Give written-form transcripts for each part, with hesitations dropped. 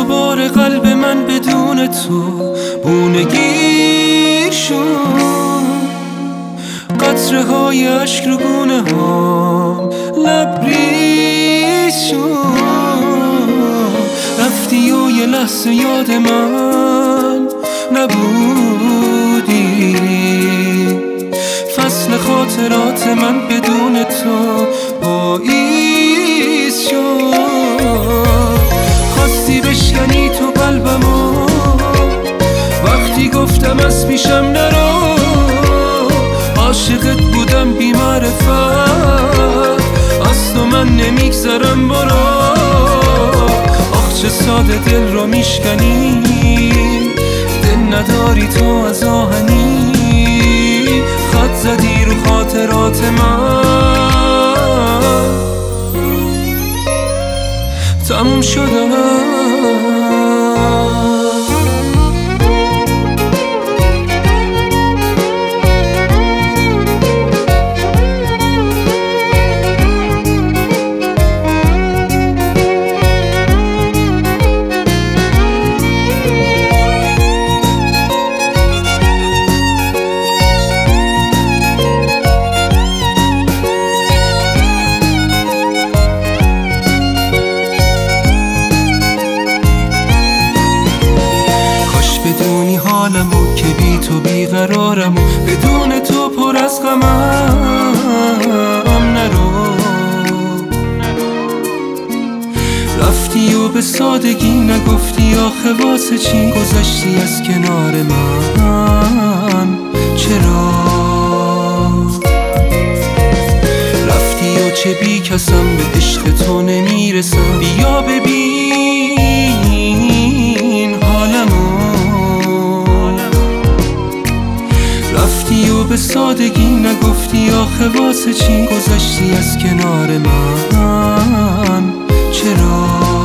بار قلب من بدون تو بونگیر شد، قطره های عشق رو گونه ها لبریز شد. رفتی و یه لحظه یاد من نبودی، فصل خاطرات من بدون تو پاییز شد. خواستی بشکنی تو قلبمو وقتی گفتم از پیشم نرو، عاشقت بودم بی معرفت، از تو من نمیگذرم برو. آخ چه ساده دل رو میشکنی، دل نداری تو از آهنی، خط زدی رو خاطرات من، تموم شدم. بدونی حالمو که بی تو بیقرارم، بدون تو پر از غمم نرو. رفتی و به سادگی نگفتی آخه واسه چی گذشتی از کنار من، چرا رفتی و چه بی کسم به عشق تو نمیرسم. بیا ببین حالمو، رفتی و به سادگی نگفتی آخه واسه چی گذشتی از کنار من، چرا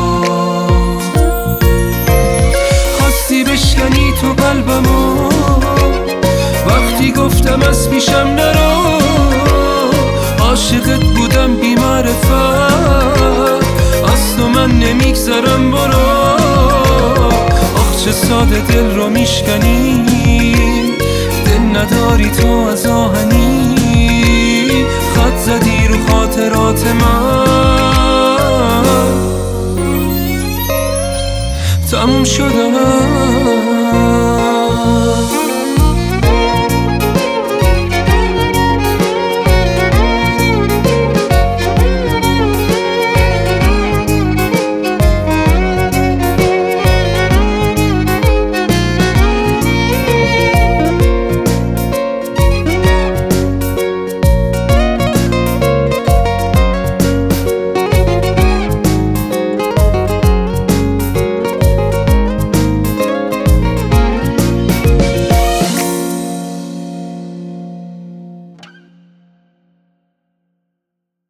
خواستی بشکنی تو قلبمو وقتی گفتم از پیشم نرو، عاشقت بودم بی معرفت، از تو من نمیگذرم برو. آخ چه ساده دل رو میشکنی، نداری تو از آهنی، خط زدی رو خاطرات من، تموم شدم.